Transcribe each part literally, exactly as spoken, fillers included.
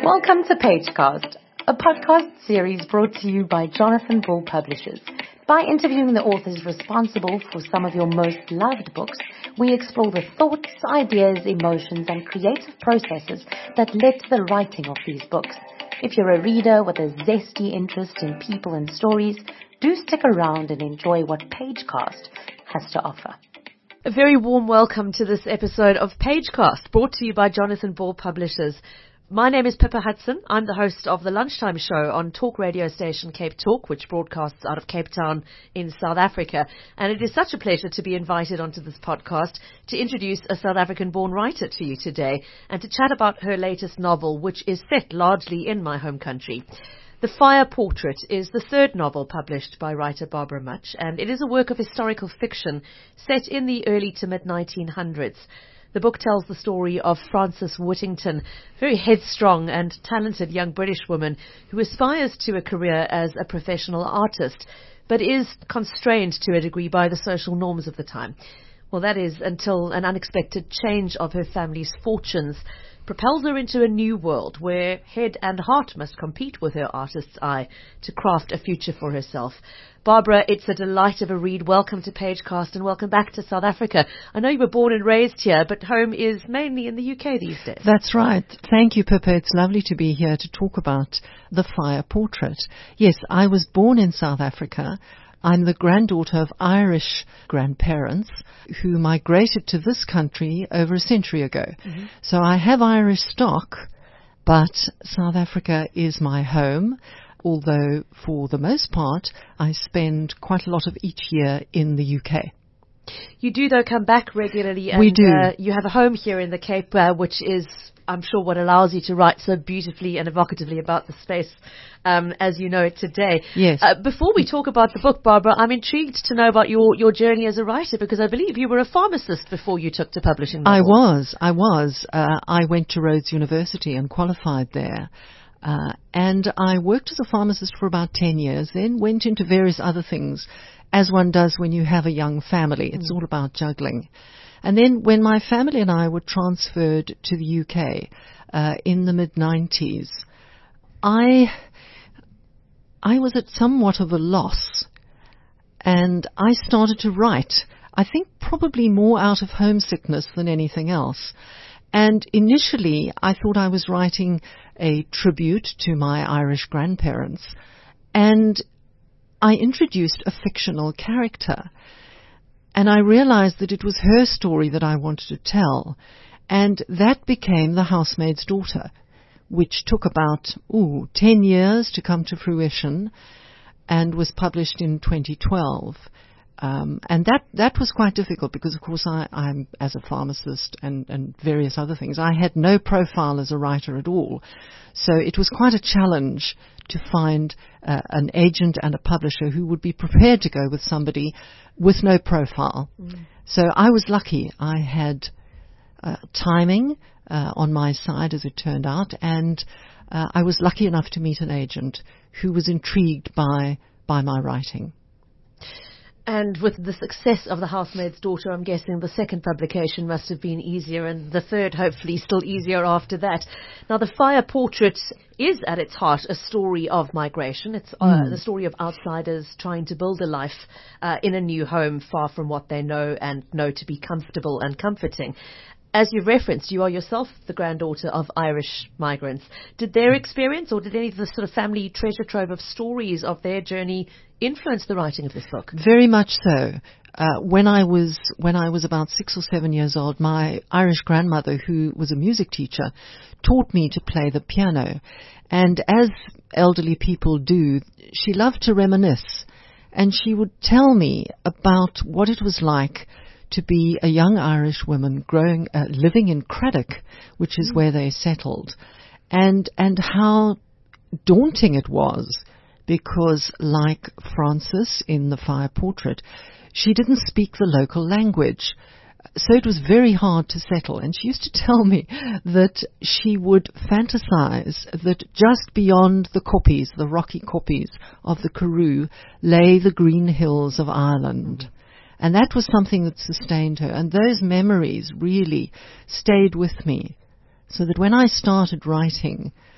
Welcome to Pagecast, a podcast series brought to you by Jonathan Bull Publishers. By interviewing the authors responsible for some of your most loved books, we explore the thoughts, ideas, emotions, and creative processes that led to the writing of these books. If you're a reader with a zesty interest in people and stories, do stick around and enjoy what Pagecast has to offer. A very warm welcome to this episode of Pagecast, brought to you by Jonathan Bull Publishers. My name is Pippa Hudson. I'm the host of the Lunchtime Show on talk radio station Cape Talk, which broadcasts out of Cape Town in South Africa. And it is such a pleasure to be invited onto this podcast to introduce a South African-born writer to you today and to chat about her latest novel, which is set largely in my home country. The Fire Portrait is the third novel published by writer Barbara Much, and it is a work of historical fiction set in the early to mid nineteen hundreds. The book tells the story of Frances Whittington, a very headstrong and talented young British woman who aspires to a career as a professional artist, but is constrained to a degree by the social norms of the time. Well, that is until an unexpected change of her family's fortunes propels her into a new world where head and heart must compete with her artist's eye to craft a future for herself. Barbara, it's a delight of a read. Welcome to Pagecast and welcome back to South Africa. I know you were born and raised here, but home is mainly in the U K these days. That's right. Thank you, Pippa. It's lovely to be here to talk about The Fire Portrait. Yes, I was born in South Africa. I'm the granddaughter of Irish grandparents who migrated to this country over a century ago. Mm-hmm. So I have Irish stock, but South Africa is my home, although for the most part I spend quite a lot of each year in the U K. You do, though, come back regularly. And, we do. Uh, you have a home here in the Cape, uh, which is, I'm sure, what allows you to write so beautifully and evocatively about the space um, as you know it today. Yes. Uh, before we talk about the book, Barbara, I'm intrigued to know about your, your journey as a writer, because I believe you were a pharmacist before you took to publishing novels. I was. I was. Uh, I went to Rhodes University and qualified there. Uh, and I worked as a pharmacist for about ten years, then went into various other things, as one does when you have a young family. It's mm. all about juggling. And then when my family and I were transferred to the U K uh, in the mid nineties, I I was at somewhat of a loss, and I started to write, I think probably more out of homesickness than anything else. And initially I thought I was writing a tribute to my Irish grandparents, and I introduced a fictional character. And I realized that it was her story that I wanted to tell. And that became The Housemaid's Daughter, which took about, ooh, ten years to come to fruition and was published in twenty twelve. Um, and that, that was quite difficult because, of course, I, I'm, as a pharmacist and, and various other things, I had no profile as a writer at all. So it was quite a challenge to find uh, an agent and a publisher who would be prepared to go with somebody with no profile. Mm. So I was lucky. I had uh, timing uh, on my side, as it turned out, and uh, I was lucky enough to meet an agent who was intrigued by by my writing. And with the success of The Housemaid's Daughter, I'm guessing the second publication must have been easier, and the third hopefully still easier after that. Now, The Fire Portrait is at its heart a story of migration. It's uh, mm. the story of outsiders trying to build a life uh, in a new home far from what they know and know to be comfortable and comforting. As you've referenced, you are yourself the granddaughter of Irish migrants. Did their experience, or did any of the sort of family treasure trove of stories of their journey influence the writing of this book? Very much so. Uh, when I was when I was about six or seven years old, my Irish grandmother, who was a music teacher, taught me to play the piano. And as elderly people do, she loved to reminisce. And she would tell me about what it was like to be a young Irish woman growing, uh, living in Craddock, which is mm. where they settled, and and how daunting it was, because like Frances in The Fire Portrait, she didn't speak the local language. So it was very hard to settle. And she used to tell me that she would fantasize that just beyond the koppies, the rocky koppies of the Karoo, lay the green hills of Ireland. And that was something that sustained her. And those memories really stayed with me. So that when I started writing,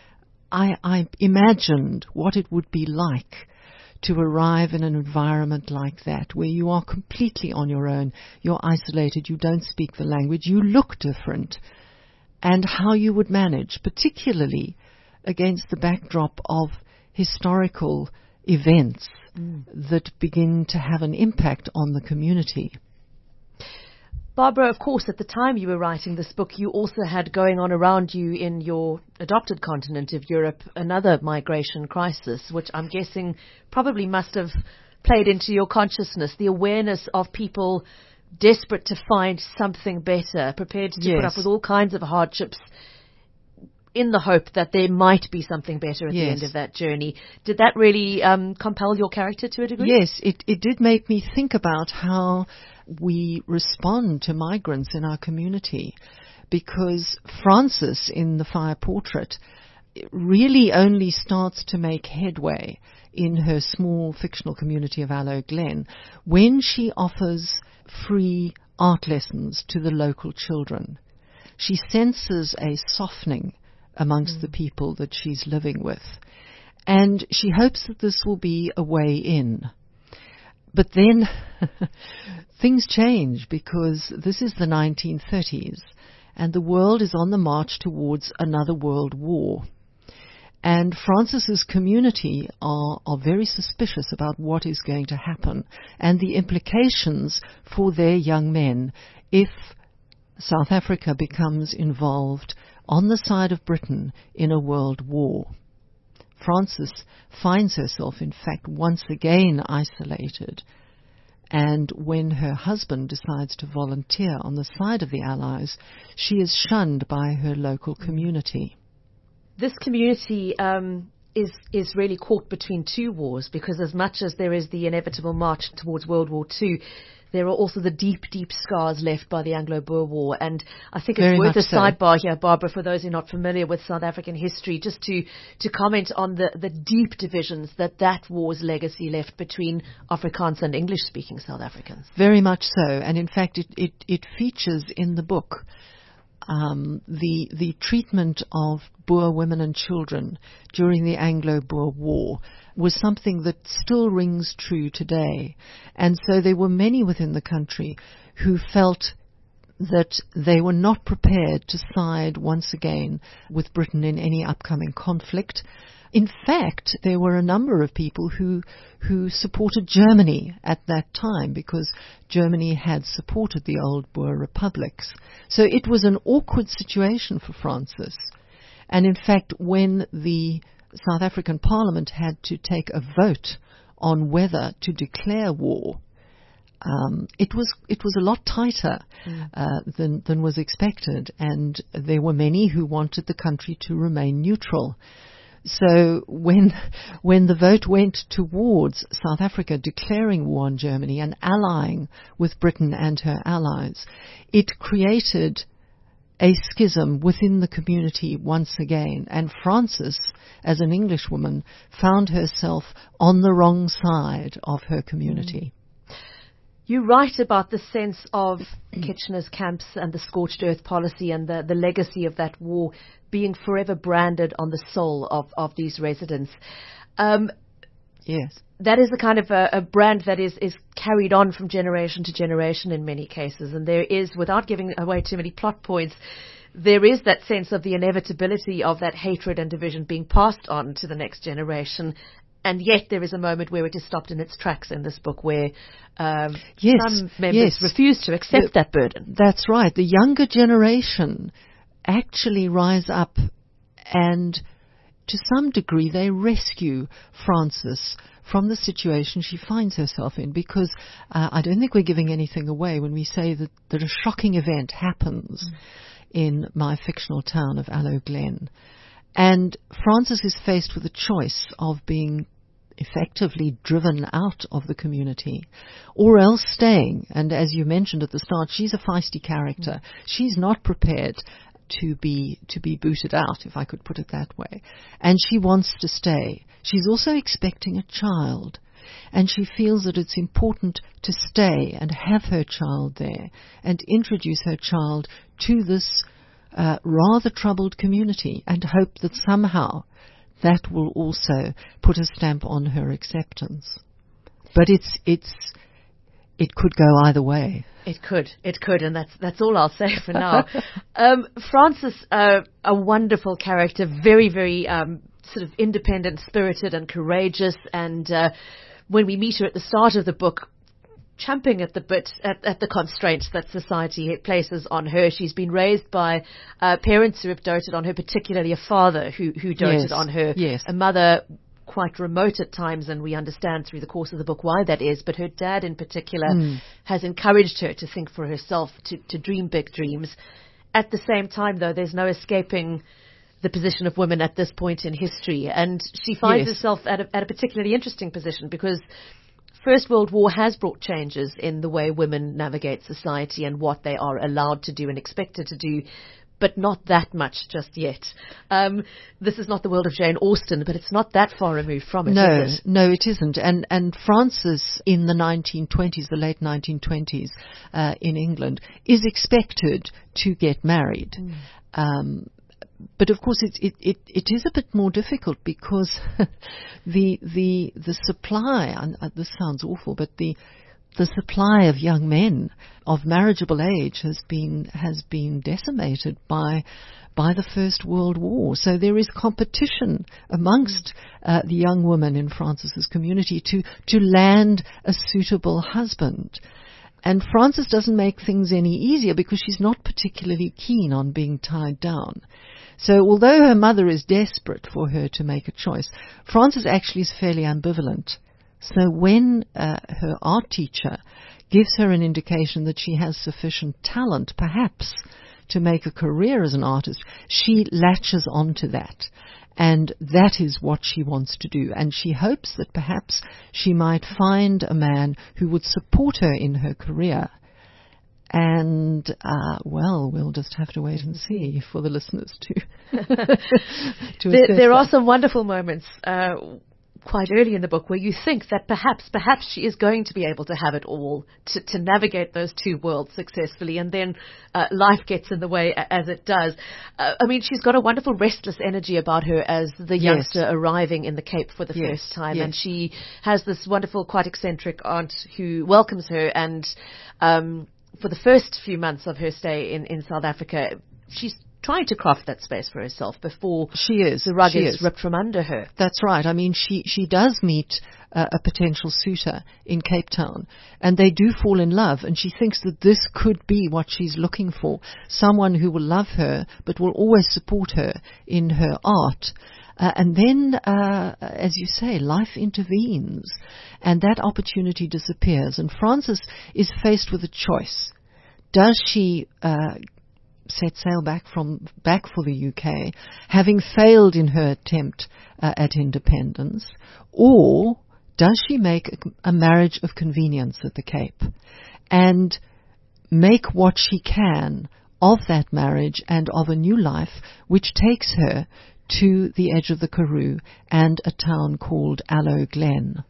I, I imagined what it would be like to arrive in an environment like that, where you are completely on your own, you're isolated, you don't speak the language, you look different, and how you would manage, particularly against the backdrop of historical events mm. that begin to have an impact on the community. Barbara, of course, at the time you were writing this book, you also had going on around you in your adopted continent of Europe another migration crisis, which I'm guessing probably must have played into your consciousness, the awareness of people desperate to find something better, prepared to yes. put up with all kinds of hardships in the hope that there might be something better at yes. the end of that journey. Did that really um, compel your character to a degree? Yes, it, it did make me think about how we respond to migrants in our community, because Frances in The Fire Portrait really only starts to make headway in her small fictional community of Aloe Glen when she offers free art lessons to the local children. She senses a softening amongst mm. the people that she's living with, and she hopes that this will be a way in. But then things change, because this is the nineteen thirties and the world is on the march towards another world war. And Frances's community are, are very suspicious about what is going to happen and the implications for their young men if South Africa becomes involved on the side of Britain in a world war. Frances finds herself, in fact, once again isolated. And when her husband decides to volunteer on the side of the Allies, she is shunned by her local community. This community um, is is really caught between two wars, because as much as there is the inevitable march towards World War Two, there are also the deep, deep scars left by the Anglo-Boer War. And I think it's Very worth a so. sidebar here, Barbara, for those who are not familiar with South African history, just to, to comment on the, the deep divisions that that war's legacy left between Afrikaans and English-speaking South Africans. Very much so. And in fact, it, it, it features in the book um, the, the treatment of Boer women and children during the Anglo-Boer War was something that still rings true today. And so there were many within the country who felt that they were not prepared to side once again with Britain in any upcoming conflict. In fact, there were a number of people who who supported Germany at that time, because Germany had supported the old Boer republics. So it was an awkward situation for Frances. And in fact, when the South African Parliament had to take a vote on whether to declare war, um, it was it was a lot tighter mm. uh, than than was expected, and there were many who wanted the country to remain neutral. So when when the vote went towards South Africa declaring war on Germany and allying with Britain and her allies, it created a schism within the community once again, and Frances, as an Englishwoman, found herself on the wrong side of her community. You write about the sense of Kitchener's camps and the scorched earth policy and the, the legacy of that war being forever branded on the soul of, of these residents. Um, yes. That is a kind of a, a brand that is, is carried on from generation to generation in many cases. And there is, without giving away too many plot points, there is that sense of the inevitability of that hatred and division being passed on to the next generation. And yet there is a moment where it is stopped in its tracks in this book, where um, yes, some members yes. refuse to accept the, that burden. That's right. The younger generation actually rise up, and to some degree they rescue Frances from the situation she finds herself in, because uh, I don't think we're giving anything away when we say that, that a shocking event happens mm. in my fictional town of Aloe Glen. And Frances is faced with a choice of being effectively driven out of the community or else staying. And as you mentioned at the start, she's a feisty character. Mm. She's not prepared to be to be booted out, if I could put it that way. And she wants to stay. She's also expecting a child, and she feels that it's important to stay and have her child there and introduce her child to this uh, rather troubled community, and hope that somehow that will also put a stamp on her acceptance. But it's it's it could go either way. It could, it could, and that's that's all I'll say for now. um, Frances, uh, a wonderful character, very, very um, sort of independent, spirited, and courageous. And uh, when we meet her at the start of the book, champing at the bit at, at the constraints that society places on her. She's been raised by uh, parents who have doted on her, particularly a father who who doted yes. on her, yes. a mother quite remote at times, and we understand through the course of the book why that is, but her dad in particular mm. has encouraged her to think for herself, to, to dream big dreams. At the same time, though, there's no escaping the position of women at this point in history, and she finds yes. herself at a, at a particularly interesting position, because First World War has brought changes in the way women navigate society and what they are allowed to do and expected to do, but not that much just yet. Um, this is not the world of Jane Austen, but it's not that far removed from it, no, is it? No, it isn't. And and Frances in the nineteen twenties, the late nineteen twenties, uh, in England, is expected to get married. Mm. Um, but of course, it, it it it is a bit more difficult because the the the supply. And uh, this sounds awful, but the The supply of young men of marriageable age has been has been decimated by by the First World War. So there is competition amongst uh, the young women in Frances's community to to land a suitable husband. And Frances doesn't make things any easier because she's not particularly keen on being tied down. So although her mother is desperate for her to make a choice, Frances actually is fairly ambivalent. So when uh, her art teacher gives her an indication that she has sufficient talent, perhaps, to make a career as an artist, she latches onto that. And that is what she wants to do. And she hopes that perhaps she might find a man who would support her in her career. And, uh, well, we'll just have to wait and see for the listeners to, to there, there are that. some wonderful moments uh, quite early in the book where you think that perhaps perhaps she is going to be able to have it all, to, to navigate those two worlds successfully, and then uh, life gets in the way as it does. Uh, I mean, she's got a wonderful restless energy about her as the yes. youngster arriving in the Cape for the yes. first time, yes. and she has this wonderful, quite eccentric aunt who welcomes her, and um, for the first few months of her stay in, in South Africa, she's trying to craft that space for herself before she is. the rug she is, is ripped from under her. That's right. I mean, she, she does meet uh, a potential suitor in Cape Town, and they do fall in love, and she thinks that this could be what she's looking for, someone who will love her but will always support her in her art. Uh, and then, uh, as you say, life intervenes, and that opportunity disappears, and Frances is faced with a choice. Does she uh, set sail back from back for the U K, having failed in her attempt uh, at independence, or does she make a, a marriage of convenience at the Cape and make what she can of that marriage and of a new life which takes her to the edge of the Karoo and a town called Aloe Glen?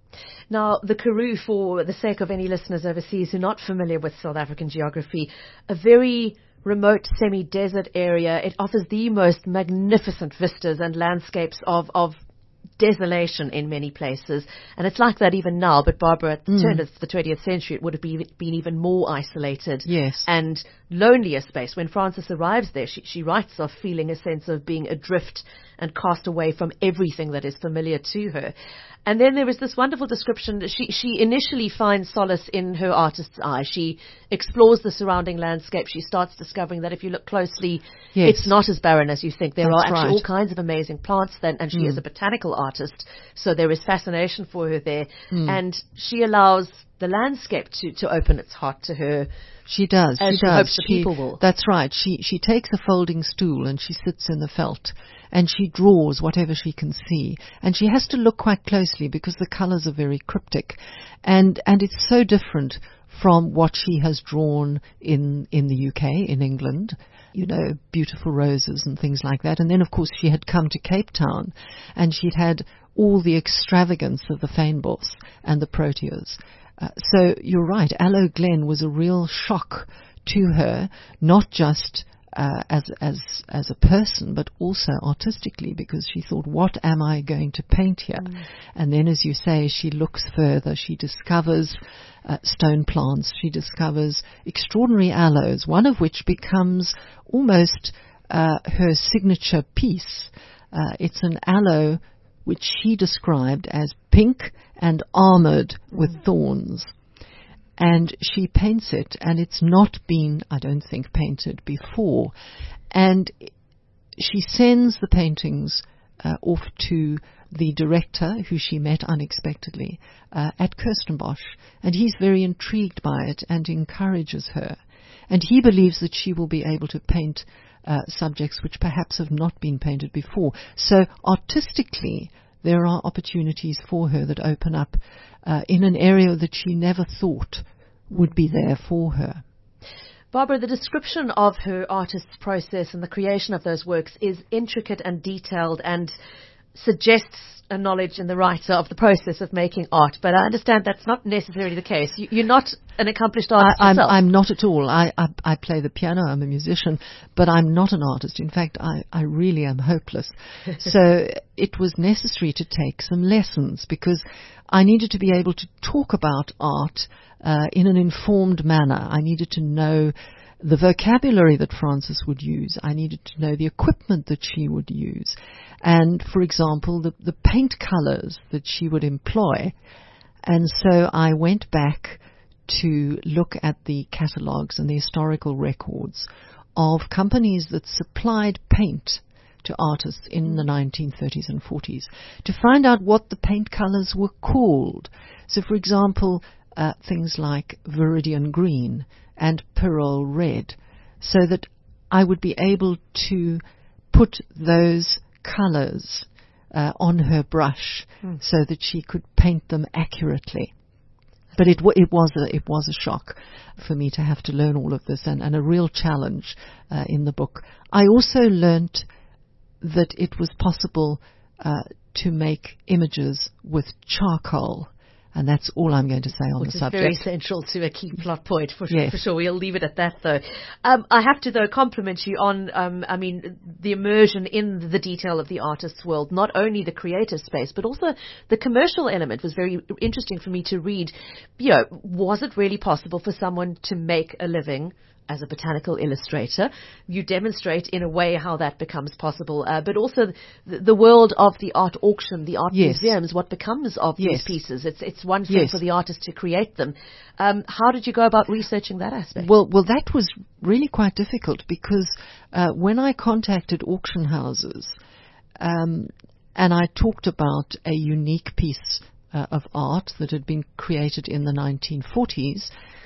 Now, the Karoo, for the sake of any listeners overseas who are not familiar with South African geography, a very remote semi-desert area. It offers the most magnificent vistas and landscapes of, of desolation in many places. And it's like that even now, but Barbara, at the mm. turn of the twentieth century, it would have been, been even more isolated yes. and lonelier space. When Frances arrives there, she, she writes of feeling a sense of being adrift and cast away from everything that is familiar to her. And then there is this wonderful description that she, she initially finds solace in her artist's eye. She explores the surrounding landscape. She starts discovering that if you look closely, yes. it's not as barren as you think. There That's are actually right. all kinds of amazing plants then, and she mm. is a botanical artist, so there is fascination for her there. Mm. And she allows the landscape to, to open its heart to her. She does. As she, she does. hopes the she, people will. That's right. She she takes a folding stool and she sits in the veld and she draws whatever she can see. And she has to look quite closely because the colours are very cryptic, and and it's so different from what she has drawn in in the U K, in England. You know, beautiful roses and things like that. And then, of course, she had come to Cape Town, and she'd had all the extravagance of the fynbos and the proteas. Uh, so you're right, Aloe Glen was a real shock to her, not just uh, as as as a person, but also artistically, because she thought, what am I going to paint here? Mm. And then, as you say, she looks further. She discovers uh, stone plants. She discovers extraordinary aloes, one of which becomes almost uh, her signature piece. Uh, it's an aloe which she described as pink and armored mm. with thorns. And she paints it, and it's not been, I don't think, painted before. And she sends the paintings uh, off to the director, who she met unexpectedly, uh, at Kirstenbosch. And he's very intrigued by it and encourages her. And he believes that she will be able to paint uh, subjects which perhaps have not been painted before. So artistically, there are opportunities for her that open up uh, in an area that she never thought would be there for her. Barbara, the description of her artist's process and the creation of those works is intricate and detailed and suggests a knowledge in the writer of the process of making art, but I understand that's not necessarily the case. You, you're not an accomplished artist I, I'm, yourself. I'm not at all. I, I, I play the piano, I'm a musician, but I'm not an artist. In fact, I, I really am hopeless. So it was necessary to take some lessons, because I needed to be able to talk about art uh, in an informed manner. I needed to know the vocabulary that Frances would use. I needed to know the equipment that she would use. And, for example, the, the paint colors that she would employ. And so I went back to look at the catalogues and the historical records of companies that supplied paint to artists in the nineteen thirties and forties to find out what the paint colors were called. So, for example, uh, things like Viridian Green and Pearl Red, so that I would be able to put those colors uh, on her brush mm. so that she could paint them accurately. But it, w- it was a it was a shock for me to have to learn all of this, and, and a real challenge uh, in the book. I also learnt that it was possible uh, to make images with charcoal. And that's all I'm going to say on Which the subject. Which is very central to a key plot point, for, yes. for sure. We'll leave it at that, though. Um, I have to, though, compliment you on, um, I mean, the immersion in the detail of the artist's world. Not only the creative space, but also the commercial element was very interesting for me to read. You know, was it really possible for someone to make a living as a botanical illustrator? You demonstrate in a way how that becomes possible, uh, but also the, the world of the art auction, the art yes. museums, what becomes of yes. these pieces. It's it's one thing yes. for the artist to create them. Um, how did you go about researching that aspect? Well, well, that was really quite difficult, because uh, when I contacted auction houses um, and I talked about a unique piece uh, of art that had been created in the nineteen forties,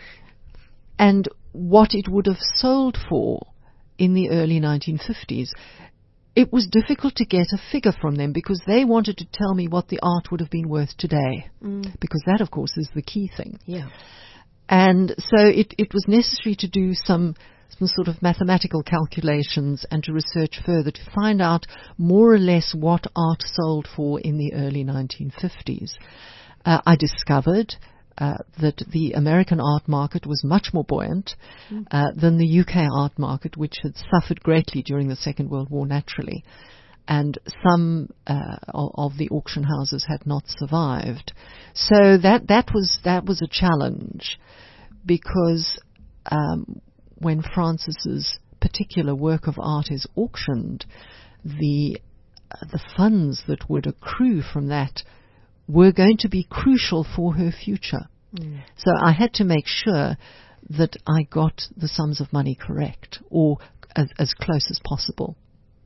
and what it would have sold for in the early nineteen fifties, it was difficult to get a figure from them, because they wanted to tell me what the art would have been worth today, mm. because that, of course, is the key thing. Yeah. And so it, it was necessary to do some, some sort of mathematical calculations and to research further to find out more or less what art sold for in the early nineteen fifties. Uh, I discovered Uh, that the American art market was much more buoyant mm. uh, than the U K art market, which had suffered greatly during the Second World War naturally. And some uh, of the auction houses had not survived. So that, that was that was a challenge, because um, when Frances's particular work of art is auctioned, the uh, the funds that would accrue from that were going to be crucial for her future. Mm. So I had to make sure that I got the sums of money correct, or as, as close as possible.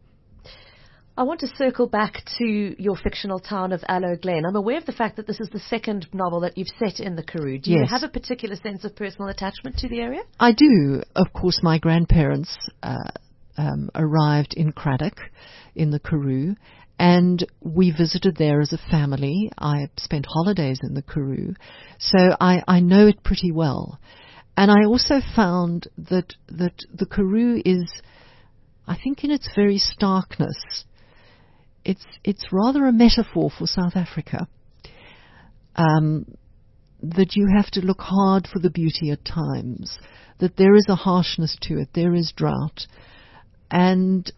I want to circle back to your fictional town of Aloe Glen. I'm aware of the fact that this is the second novel that you've set in the Karoo. Do you yes. have a particular sense of personal attachment to the area? I do. Of course, my grandparents uh, um, arrived in Cradock in the Karoo, and we visited there as a family. I spent holidays in the Karoo, so I, I know it pretty well. And I also found that that the Karoo is, I think, in its very starkness, it's it's rather a metaphor for South Africa. Um, that you have to look hard for the beauty at times, that there is a harshness to it, there is drought, and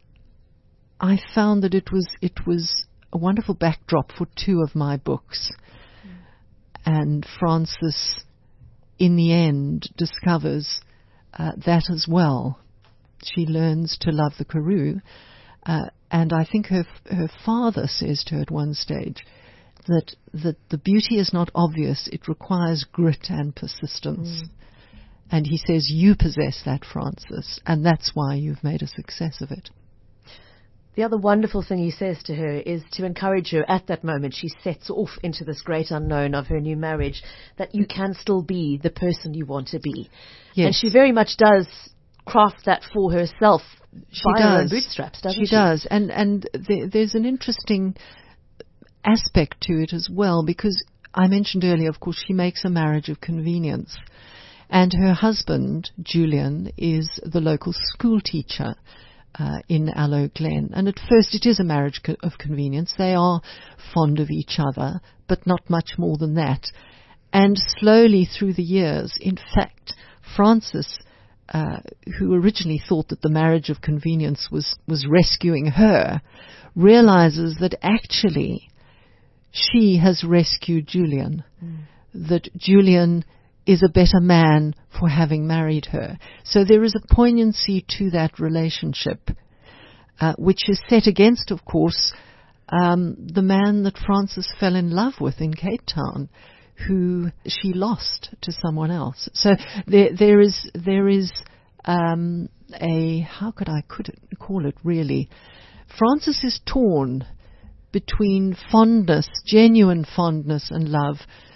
I found that it was it was a wonderful backdrop for two of my books. Mm. And Frances, in the end, discovers uh, that as well. She learns to love the Karoo, uh, and I think her her father says to her at one stage that that the beauty is not obvious; it requires grit and persistence. Mm. And he says, "You possess that, Frances, and that's why you've made a success of it." The other wonderful thing he says to her is to encourage her at that moment. She sets off into this great unknown of her new marriage, that you can still be the person you want to be. Yes. And she very much does craft that for herself she by does. her own bootstraps, doesn't she? She does. And, and th- there's an interesting aspect to it as well, because I mentioned earlier, of course, she makes a marriage of convenience. And her husband, Julian, is the local school teacher Uh, in Aloe Glen. And at first it is a marriage co- of convenience. They are fond of each other, but not much more than that. And slowly through the years, in fact, Frances, uh, who originally thought that the marriage of convenience was, was rescuing her, realizes that actually she has rescued Julian, mm. that Julian is a better man for having married her. So there is a poignancy to that relationship, uh, which is set against, of course, um, the man that Frances fell in love with in Cape Town, who she lost to someone else. So there, there is there is um, a how could I could it, call it really? Frances is torn between fondness, genuine fondness and love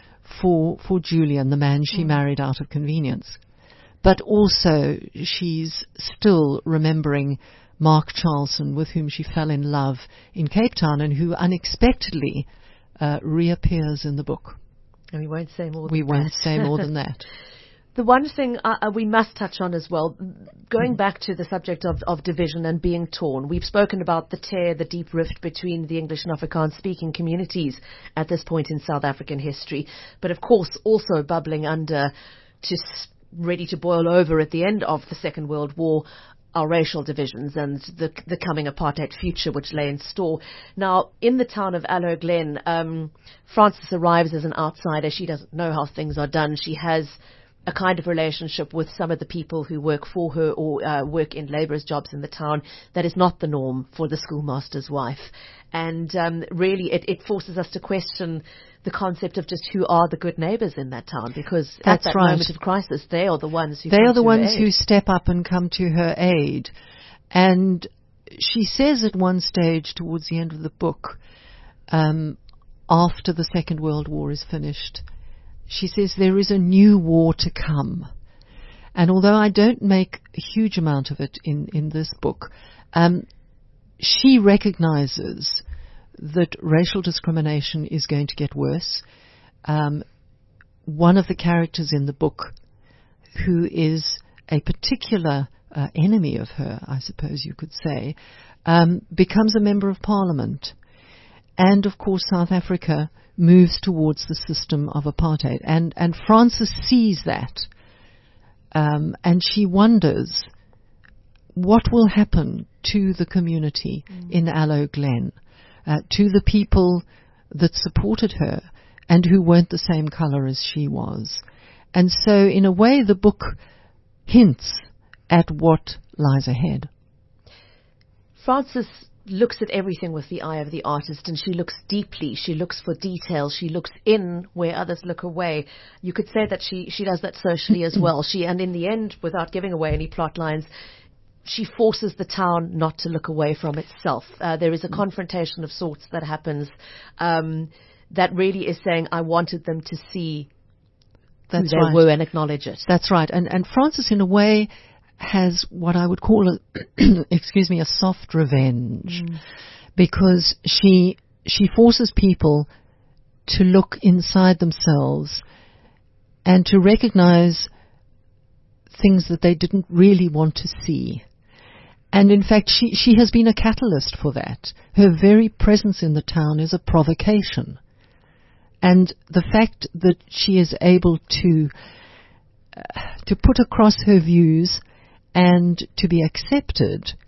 for for Julian, the man she mm. married out of convenience. But also she's still remembering Mark Charlson, with whom she fell in love in Cape Town and who unexpectedly uh, reappears in the book. And we won't say more than we that. We won't say more than that. The one thing uh, we must touch on as well, going back to the subject of, of division and being torn, we've spoken about the tear, the deep rift between the English and Afrikaans-speaking communities at this point in South African history. But of course, also bubbling under, just ready to boil over at the end of the Second World War, our racial divisions and the, the coming apartheid future which lay in store. Now, in the town of Aloe Glen, um, Frances arrives as an outsider. She doesn't know how things are done. She has a kind of relationship with some of the people who work for her or uh, work in labourers' jobs in the town that is not the norm for the schoolmaster's wife. And um, really it, it forces us to question the concept of just who are the good neighbours in that town, because That's at that right. moment of crisis, they are the ones who They come are the to ones her aid. who step up and come to her aid. And she says at one stage towards the end of the book, um, after the Second World War is finished, she says there is a new war to come. And although I don't make a huge amount of it in, in this book, um, she recognizes that racial discrimination is going to get worse. Um, one of the characters in the book, who is a particular uh, enemy of her, I suppose you could say, um, becomes a member of Parliament. And, of course, South Africa moves towards the system of apartheid. And, and Frances sees that. Um, and she wonders what will happen to the community mm. in Aloe Glen, uh, to the people that supported her and who weren't the same colour as she was. And so, in a way, the book hints at what lies ahead. Frances looks at everything with the eye of the artist, and she looks deeply. She looks for detail. She looks in where others look away. You could say that she, she does that socially as well. She, and in the end, without giving away any plot lines, she forces the town not to look away from itself. Uh, there is a confrontation of sorts that happens um, that really is saying, I wanted them to see That's who they right. were and acknowledge it. That's right. And, and Frances, in a way, has what I would call a, excuse me, a soft revenge, mm. because she she forces people to look inside themselves and to recognize things that they didn't really want to see. And in fact, she, she has been a catalyst for that. Her very presence in the town is a provocation. And the fact that she is able to uh, to put across her views and to be accepted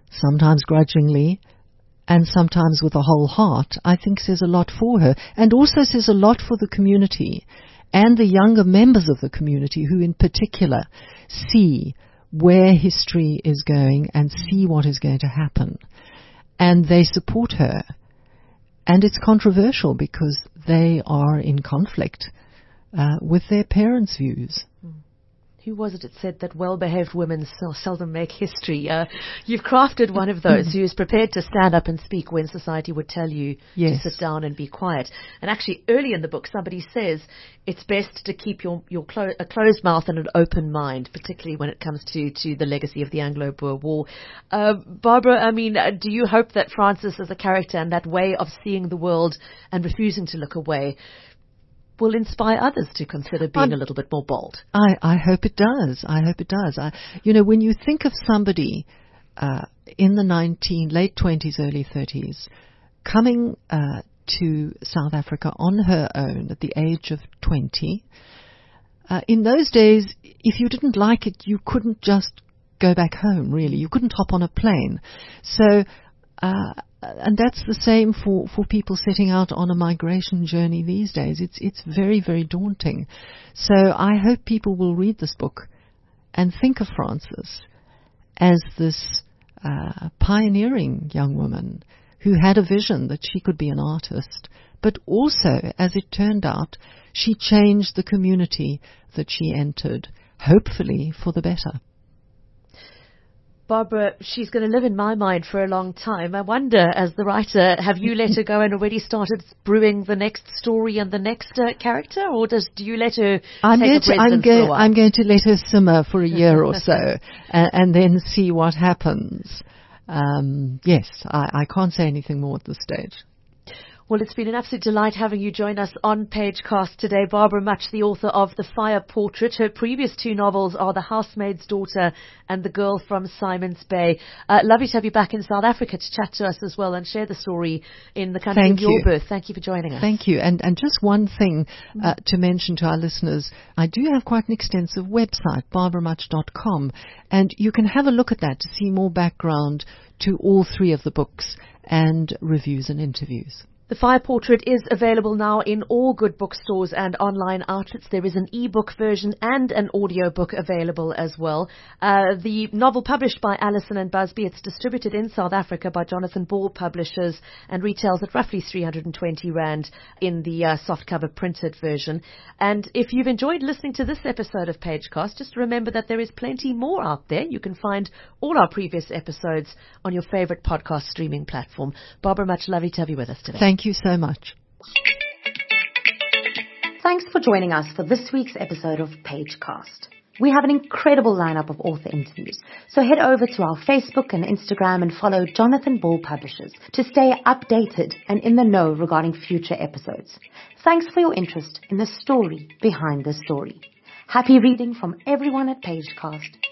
sometimes grudgingly, and sometimes with a whole heart, I think says a lot for her, and also says a lot for the community and the younger members of the community who in particular see where history is going and see what is going to happen. And they support her. And it's controversial because they are in conflict uh, with their parents' views. Who was it that said that well-behaved women so seldom make history? Uh, you've crafted one of those who is prepared to stand up and speak when society would tell you yes. to sit down and be quiet. And actually, early in the book, somebody says it's best to keep your, your clo- a closed mouth and an open mind, particularly when it comes to, to the legacy of the Anglo-Boer War. Uh, Barbara, I mean, uh, do you hope that Francis as a character and that way of seeing the world and refusing to look away will inspire others to consider being um, a little bit more bold? I, I hope it does. I hope it does. I, you know, when you think of somebody uh, in the nineteen, late twenties, early thirties, coming uh, to South Africa on her own at the age of twenty, uh, in those days, if you didn't like it, you couldn't just go back home, really. You couldn't hop on a plane. So, uh, and that's the same for, for people setting out on a migration journey these days. It's it's very, very daunting. So I hope people will read this book and think of Frances as this uh, pioneering young woman who had a vision that she could be an artist, but also, as it turned out, she changed the community that she entered, hopefully for the better. Barbara, she's going to live in my mind for a long time. I wonder, as the writer, have you let her go and already started brewing the next story and the next uh, character, or does do you let her I'm take going a to, precedence I'm, for a go- while? I'm going to let her simmer for a year or so, and, and then see what happens. Um, yes, I, I can't say anything more at this stage. Well, it's been an absolute delight having you join us on Pagecast today. Barbara Mutch, the author of The Fire Portrait. Her previous two novels are The Housemaid's Daughter and The Girl from Simon's Bay. Uh, lovely to have you back in South Africa to chat to us as well and share the story in the country Thank of your you. birth. Thank you for joining us. Thank you. And, and just one thing uh, to mention to our listeners. I do have quite an extensive website, barbara mutch dot com, and you can have a look at that to see more background to all three of the books and reviews and interviews. The Fire Portrait is available now in all good bookstores and online outlets. There is an e-book version and an audio book available as well. Uh, the novel published by Allison and Busby, it's distributed in South Africa by Jonathan Ball Publishers and retails at roughly three hundred twenty rand in the uh, softcover printed version. And if you've enjoyed listening to this episode of Pagecast, just remember that there is plenty more out there. You can find all our previous episodes on your favorite podcast streaming platform. Barbara Mutch, lovely to have you with us today. Thank you so much. Thanks for joining us for this week's episode of Pagecast. We have an incredible lineup of author interviews, so head over to our Facebook and Instagram and follow Jonathan Ball Publishers to stay updated and in the know regarding future episodes. Thanks for your interest in the story behind the story. Happy reading from everyone at Pagecast.